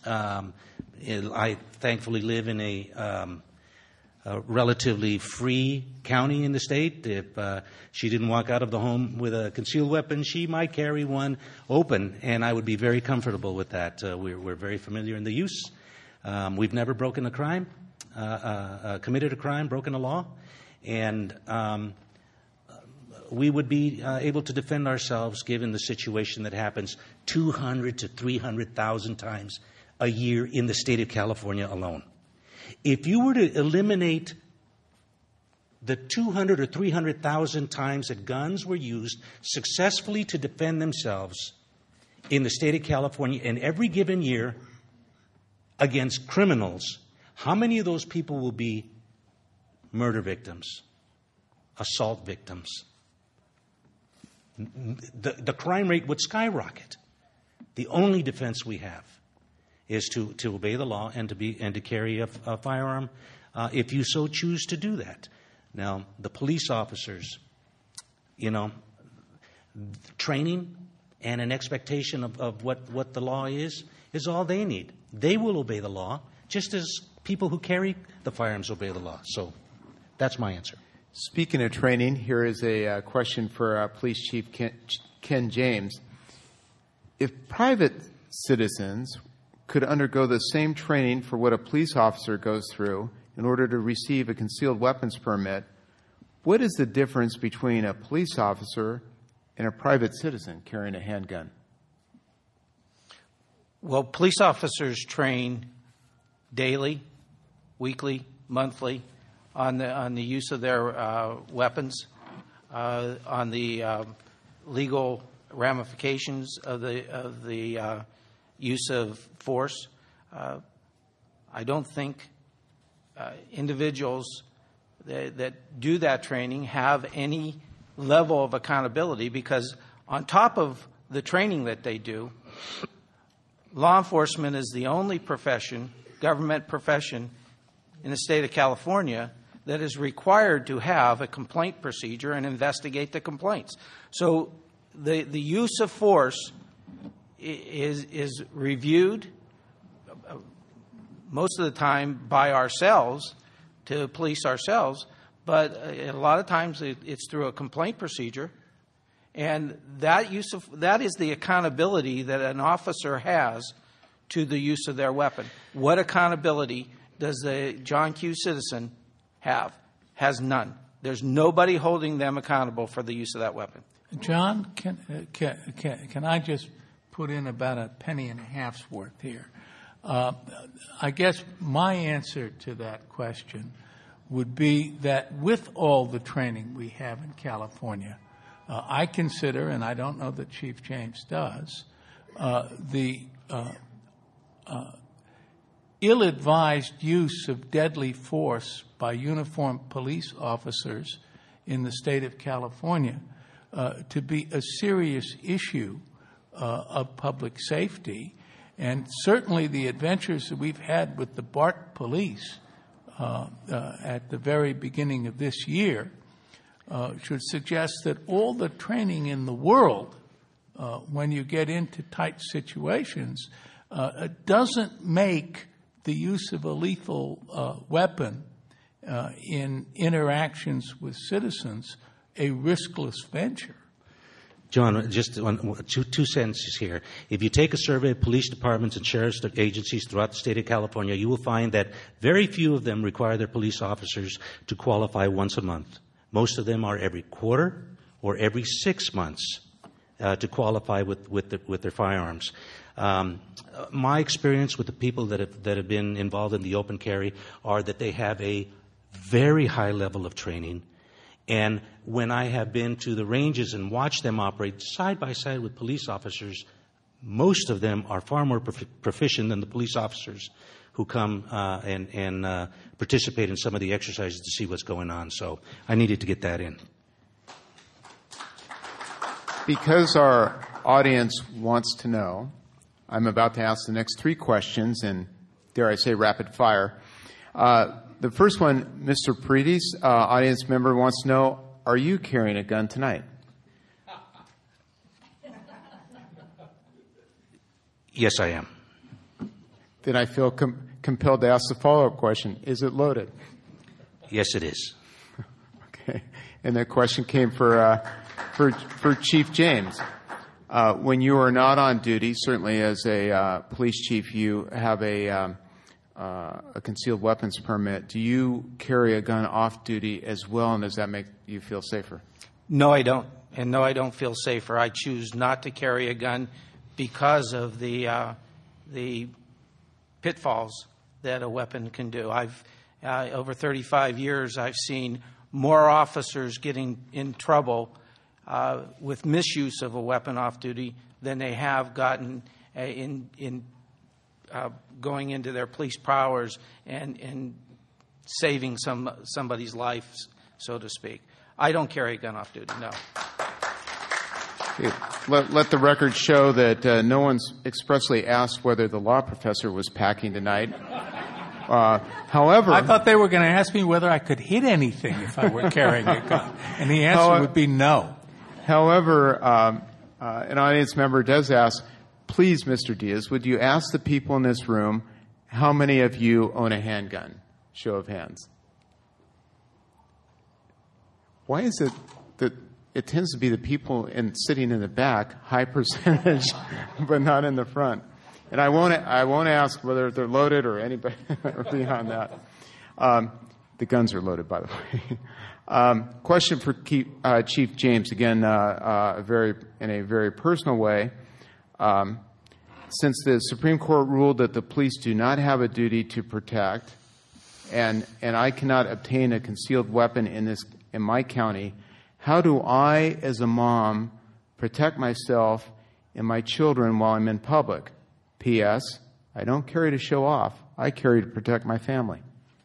I thankfully live in a relatively free county in the state. If she didn't walk out of the home with a concealed weapon, she might carry one open, and I would be very comfortable with that. We're very familiar in the use. We've never broken a crime, committed a crime, broken a law, and we would be able to defend ourselves given the situation that happens 200 to 300,000 times a year in the state of California alone. If you were to eliminate the 200 or 300,000 times that guns were used successfully to defend themselves in the state of California in every given year against criminals, how many of those people will be murder victims, assault victims? The crime rate would skyrocket. The only defense we have is to obey the law and to carry a firearm if you so choose to do that. Now, the police officers, training and an expectation of what the law is all they need. They will obey the law just as people who carry the firearms obey the law. So that's my answer. Speaking of training, here is a question for Police Chief Ken James. If private citizens could undergo the same training for what a police officer goes through in order to receive a concealed weapons permit, what is the difference between a police officer and a private citizen carrying a handgun? Well, police officers train daily, weekly, monthly, on the use of their weapons, on the legal ramifications of the use of force. I don't think individuals that do that training have any level of accountability, because on top of the training that they do, law enforcement is the only profession, government profession in the state of California that is required to have a complaint procedure and investigate the complaints. So the use of force is reviewed most of the time by ourselves to police ourselves, but a lot of times it's through a complaint procedure, and that is the accountability that an officer has to the use of their weapon. What accountability does the John Q. citizen have? Has none. There's nobody holding them accountable for the use of that weapon. John, can I just put in about a penny and a half's worth here? I guess my answer to that question would be that with all the training we have in California, I consider, and I don't know that Chief James does, the ill-advised use of deadly force by uniformed police officers in the state of California to be a serious issue of public safety. And certainly the adventures that we've had with the BART police at the very beginning of this year should suggest that all the training in the world, when you get into tight situations, doesn't make the use of a lethal weapon in interactions with citizens a riskless venture. John, just two sentences here. If you take a survey of police departments and sheriff's agencies throughout the state of California, you will find that very few of them require their police officers to qualify once a month. Most of them are every quarter or every 6 months to qualify with their firearms. My experience with the people that have been involved in the open carry are that they have a very high level of training. And when I have been to the ranges and watched them operate side by side with police officers, most of them are far more proficient than the police officers who come and participate in some of the exercises to see what's going on. So I needed to get that in. Because our audience wants to know, I'm about to ask the next 3 questions, and dare I say rapid fire. The first one, Mr. Paredes, audience member wants to know, are you carrying a gun tonight? Yes, I am. Then I feel compelled to ask the follow-up question. Is it loaded? Yes, it is. Okay. And the question came for Chief James. When you are not on duty, certainly as a police chief, you have a concealed weapons permit. Do you carry a gun off duty as well, and does that make you feel safer? No, I don't. And no, I don't feel safer. I choose not to carry a gun because of the pitfalls that a weapon can do. I've over 35 years, I've seen more officers getting in trouble with misuse of a weapon off duty than they have gotten in going into their police powers and saving somebody's life, so to speak. I don't carry a gun off duty, no. Let the record show that no one's expressly asked whether the law professor was packing tonight. However, I thought they were going to ask me whether I could hit anything if I were carrying a gun, and the answer would be no. However, an audience member does ask, please, Mr. Diaz, would you ask the people in this room how many of you own a handgun? Show of hands. Why is it that it tends to be the people sitting in the back, high percentage, but not in the front? And I won't ask whether they're loaded or anybody beyond that. The guns are loaded, by the way. Question for Chief James, again, in a very personal way. Since the Supreme Court ruled that the police do not have a duty to protect, and I cannot obtain a concealed weapon in my county, how do I, as a mom, protect myself and my children while I'm in public? P.S. I don't carry to show off. I carry to protect my family.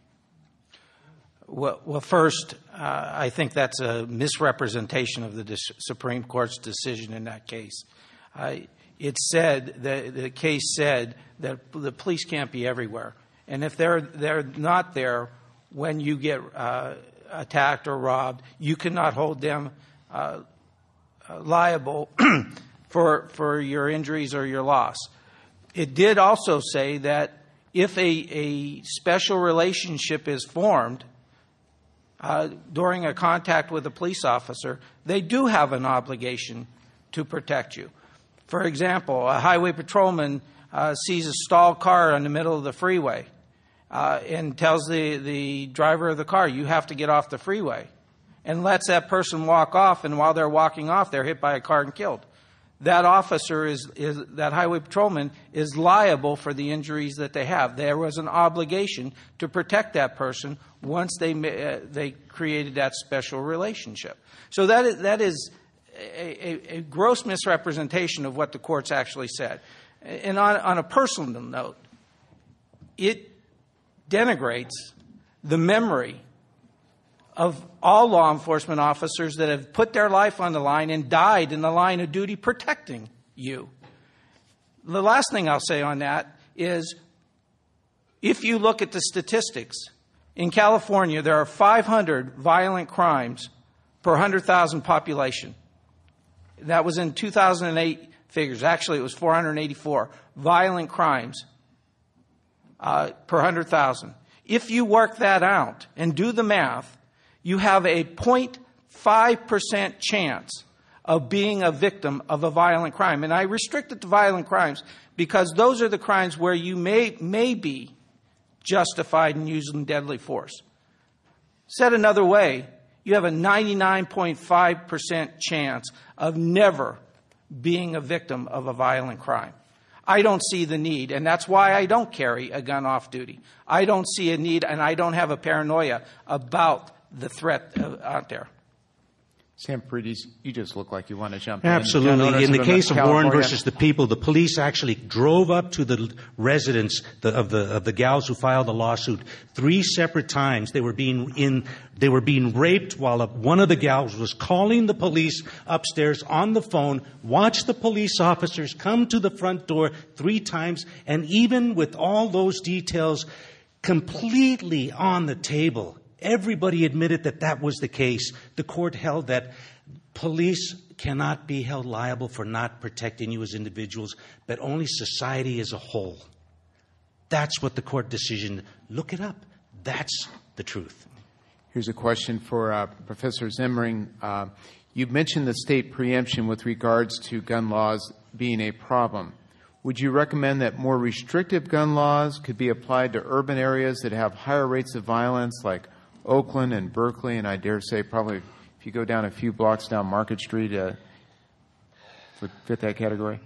Well, first, I think that's a misrepresentation of the Supreme Court's decision in that case. It said, the case said that the police can't be everywhere. And if they're not there when you get attacked or robbed, you cannot hold them liable for your injuries or your loss. It did also say that if a special relationship is formed during a contact with a police officer, they do have an obligation to protect you. For example, a highway patrolman sees a stalled car in the middle of the freeway and tells the driver of the car, you have to get off the freeway, and lets that person walk off, and while they're walking off, they're hit by a car and killed. That officer that highway patrolman is liable for the injuries that they have. There was an obligation to protect that person once they created that special relationship. So that is a gross misrepresentation of what the courts actually said. And on a personal note, it denigrates the memory of all law enforcement officers that have put their life on the line and died in the line of duty protecting you. The last thing I'll say on that is, if you look at the statistics, in California there are 500 violent crimes per 100,000 population. That was in 2008 figures. Actually, it was 484 violent crimes per 100,000. If you work that out and do the math, you have a 0.5% chance of being a victim of a violent crime. And I restrict it to violent crimes because those are the crimes where you may be justified in using deadly force. Said another way, you have a 99.5% chance of never being a victim of a violent crime. I don't see the need, and that's why I don't carry a gun off duty. I don't see a need, and I don't have a paranoia about the threat out there. Sam Paredes, you just look like you want to jump Absolutely. In the case of Warren California. versus the People, the police actually drove up to the residence of the gals who filed the lawsuit 3 separate times. They were being raped while one of the gals was calling the police upstairs on the phone. Watched the police officers come to the front door 3 times, and even with all those details completely on the table, everybody admitted that that was the case. The court held that police cannot be held liable for not protecting you as individuals, but only society as a whole. That's what the court decision. Look it up. That's the truth. Here's a question for Professor Zemmering. You mentioned the state preemption with regards to gun laws being a problem. Would you recommend that more restrictive gun laws could be applied to urban areas that have higher rates of violence, like Oakland and Berkeley, and I dare say probably if you go down a few blocks down Market Street, would fit that category?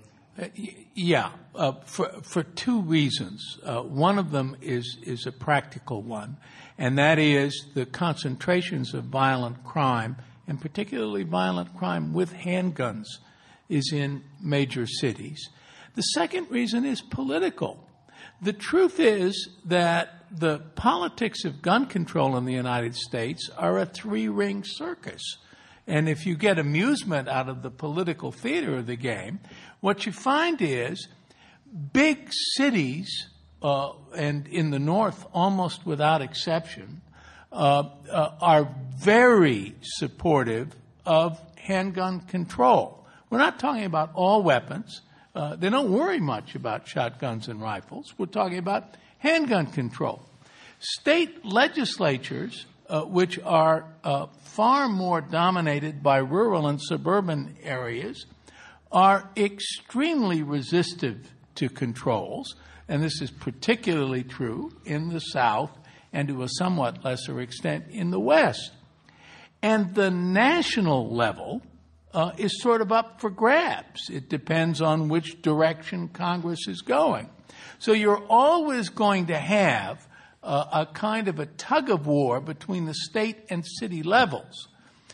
For 2 reasons. One of them is a practical one, and that is the concentrations of violent crime, and particularly violent crime with handguns, is in major cities. The second reason is political. The truth is that the politics of gun control in the United States are a 3-ring circus. And if you get amusement out of the political theater of the game, what you find is big cities, and in the North almost without exception, are very supportive of handgun control. We're not talking about all weapons. They don't worry much about shotguns and rifles. We're talking about handgun control. State legislatures, which are far more dominated by rural and suburban areas, are extremely resistive to controls, and this is particularly true in the South and to a somewhat lesser extent in the West. And the national level is sort of up for grabs. It depends on which direction Congress is going. So you're always going to have a kind of a tug of war between the state and city levels.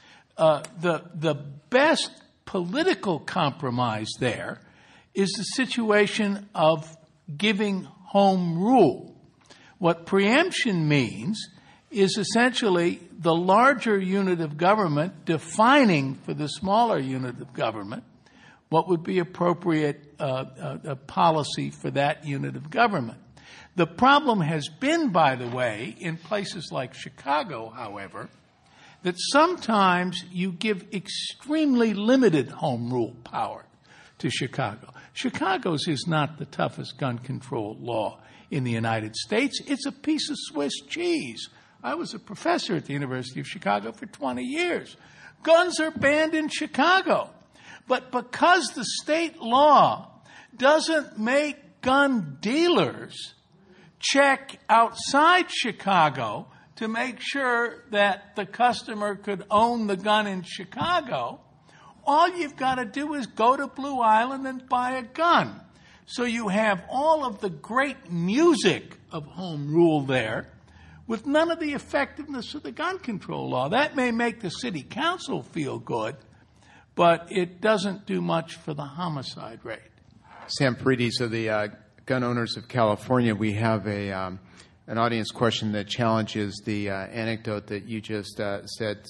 The best political compromise there is the situation of giving home rule. What preemption means is essentially the larger unit of government defining for the smaller unit of government what would be appropriate policy for that unit of government. The problem has been, by the way, in places like Chicago, however, that sometimes you give extremely limited home rule power to Chicago. Chicago's is not the toughest gun control law in the United States. It's a piece of Swiss cheese. I was a professor at the University of Chicago for 20 years. Guns are banned in Chicago. But because the state law doesn't make gun dealers check outside Chicago to make sure that the customer could own the gun in Chicago, all you've got to do is go to Blue Island and buy a gun. So you have all of the great music of home rule there with none of the effectiveness of the gun control law. That may make the city council feel good, but it doesn't do much for the homicide rate. Sam Paredes of the Gun Owners of California, we have an audience question that challenges the anecdote that you just said.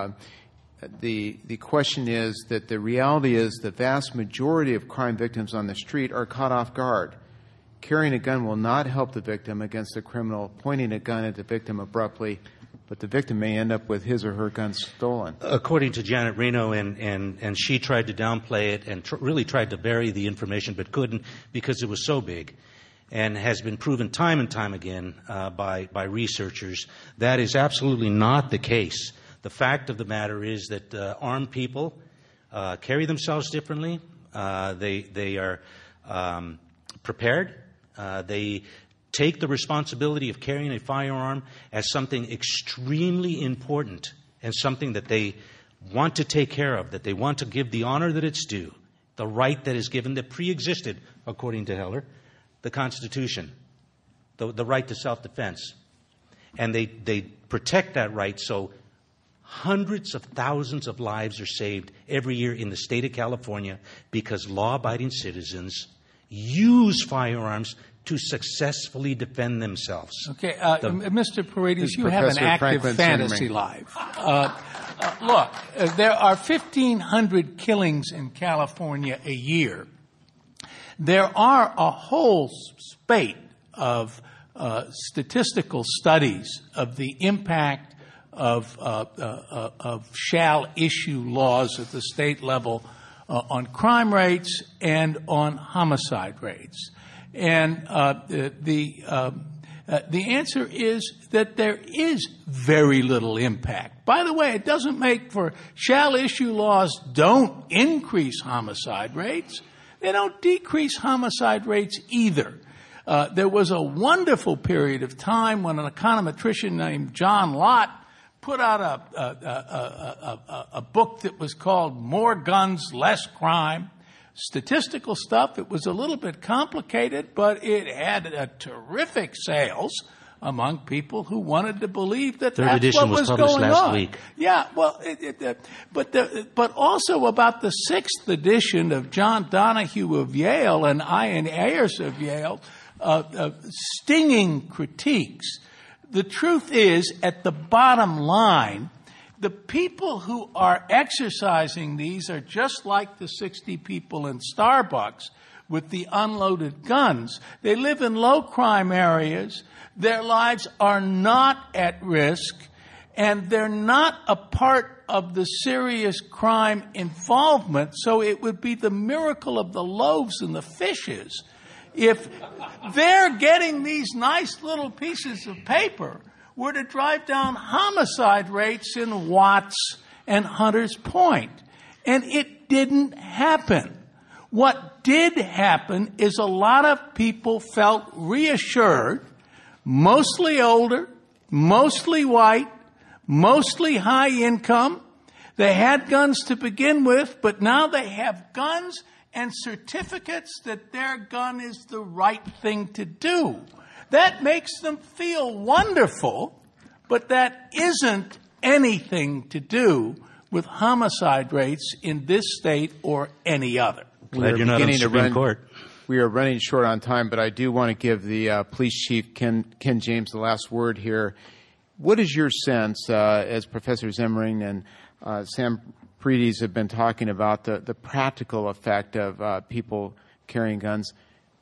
The question is that the reality is the vast majority of crime victims on the street are caught off guard. Carrying a gun will not help the victim against a criminal pointing a gun at the victim abruptly, but the victim may end up with his or her gun stolen. According to Janet Reno, and she tried to downplay it and really tried to bury the information but couldn't because it was so big, and has been proven time and time again by researchers. That is absolutely not the case. The fact of the matter is that armed people carry themselves differently. They are prepared. They take the responsibility of carrying a firearm as something extremely important and something that they want to take care of, that they want to give the honor that it's due, the right that is given that pre-existed, according to Heller, the Constitution, the right to self-defense. And they protect that right so hundreds of thousands of lives are saved every year in the state of California because law-abiding citizens use firearms to successfully defend themselves. Okay, Mr. Paredes, you have an active fantasy life. Look, there are 1,500 killings in California a year. There are a whole spate of statistical studies of the impact of shall-issue laws at the state level on crime rates and on homicide rates. And the answer is that there is very little impact. By the way, it doesn't make for shall-issue laws don't increase homicide rates. They don't decrease homicide rates either. There was a wonderful period of time when an econometrician named John Lott put out a book that was called More Guns, Less Crime. Statistical stuff. It was a little bit complicated, but it had terrific sales among people who wanted to believe that that's what was going on. Week. Yeah, well, but also about the 6th edition of John Donahue of Yale and Ian Ayers of Yale, stinging critiques. The truth is, at the bottom line, the people who are exercising these are just like the 60 people in Starbucks with the unloaded guns. They live in low crime areas. Their lives are not at risk, and they're not a part of the serious crime involvement. So it would be the miracle of the loaves and the fishes if they're getting these nice little pieces of paper were to drive down homicide rates in Watts and Hunters Point. And it didn't happen. What did happen is a lot of people felt reassured, mostly older, mostly white, mostly high income. They had guns to begin with, but now they have guns and certificates that their gun is the right thing to do. That makes them feel wonderful, but that isn't anything to do with homicide rates in this state or any other. Glad you're not on the Supreme Court. We are running short on time, but I do want to give the police chief, Ken James, the last word here. What is your sense, as Professor Zemmering and Sam Paredes have been talking about, the practical effect of people carrying guns?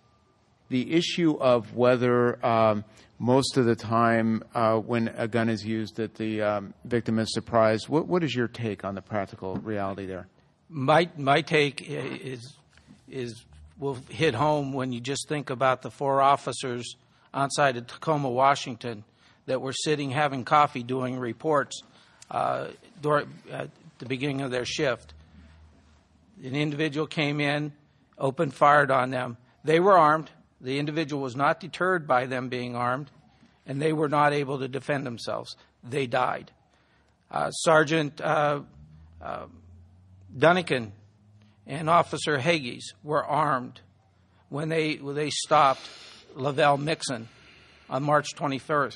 The issue of whether most of the time when a gun is used that the victim is surprised, what is your take on the practical reality there? My take is will hit home when you just think about the 4 officers on site at Tacoma, Washington, that were sitting having coffee doing reports at the beginning of their shift. An individual came in, opened fired on them. They were armed. The individual was not deterred by them being armed, and they were not able to defend themselves. They died. Sergeant Dunnigan and Officer Hagees were armed when they stopped Lavelle Mixon on March 21st.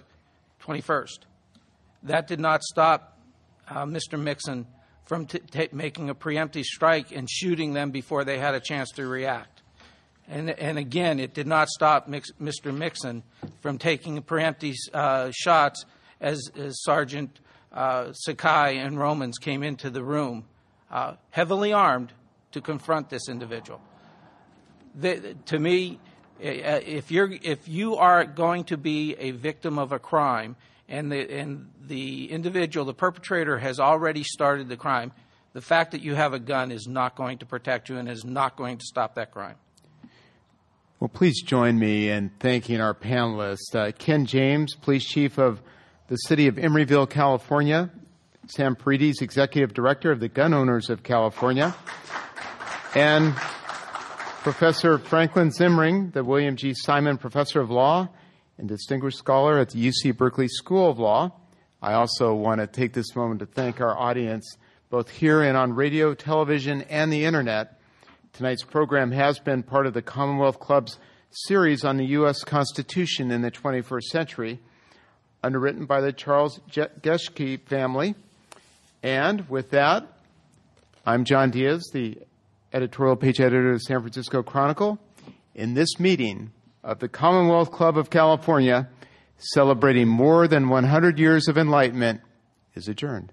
That did not stop Mr. Mixon from making a preemptive strike and shooting them before they had a chance to react. And again, it did not stop Mr. Mixon from taking preemptive shots as Sergeant Sakai and Romans came into the room, heavily armed, to confront this individual. To me, if you are going to be a victim of a crime and the individual, the perpetrator, has already started the crime, the fact that you have a gun is not going to protect you and is not going to stop that crime. Well, please join me in thanking our panelists. Ken James, Police Chief of the City of Emeryville, California. Sam Paredes, Executive Director of the Gun Owners of California, and Professor Franklin Zimring, the William G. Simon Professor of Law and Distinguished Scholar at the UC Berkeley School of Law. I also want to take this moment to thank our audience, both here and on radio, television, and the Internet. Tonight's program has been part of the Commonwealth Club's series on the U.S. Constitution in the 21st century, underwritten by the Charles Geschke family. And with that, I'm John Diaz, the editorial page editor of the San Francisco Chronicle. In this meeting of the Commonwealth Club of California, celebrating more than 100 years of enlightenment, is adjourned.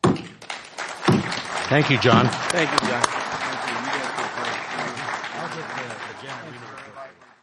Thank you, John. Thank you, John. I'll get the agenda.